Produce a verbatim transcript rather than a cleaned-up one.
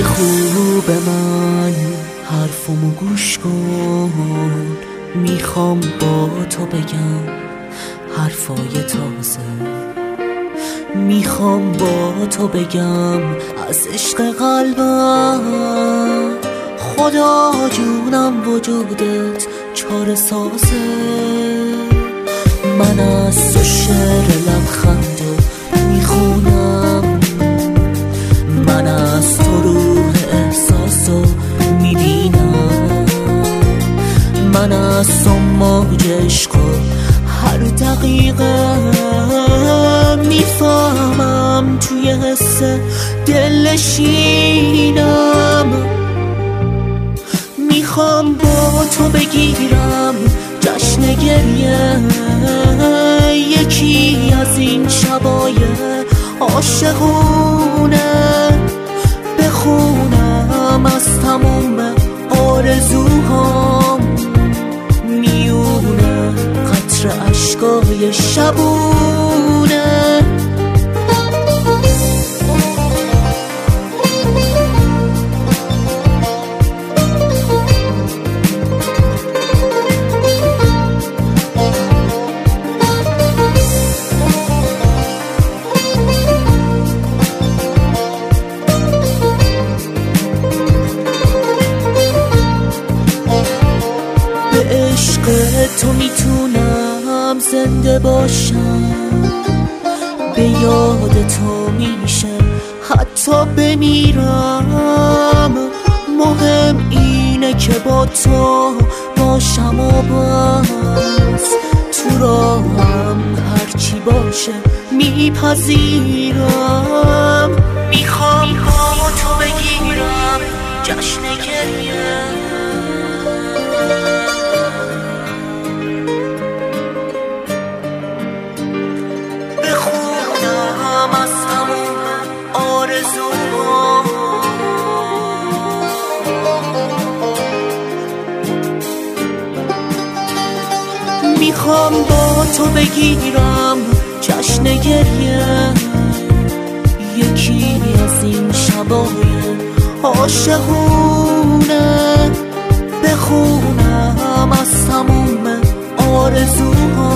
بخو به من حرفمو گوش کن، میخوام با تو بگم حرفای تازه، میخوام با تو بگم از عشق قلبم. خدا جونم وجودت چاره سازه، من از تو شعر لبخندو میخونم، من از تو روح احساسو میبینم، من از تو موج عشقو هر دقیقه میفهمم، توی حس دلنشینم. میخوام با تو بگیرم جشن گریه، یکی از این شبای عاشقونه، بخونم از تموم آرزوهام میونه قطر عشقای شبونه. عشق تو میتونم زنده باشم، به یاد تو میشه حتی بمیرم. مهم اینه که با تو باشم و بس، تو راهم هرچی باشه میپذیرم. میخوام با تو بگیرم جشن گریه، میخوام با تو بگیرم جشن گریه، یکی از این شبای عاشقونه، بخونم از تموم آرزوها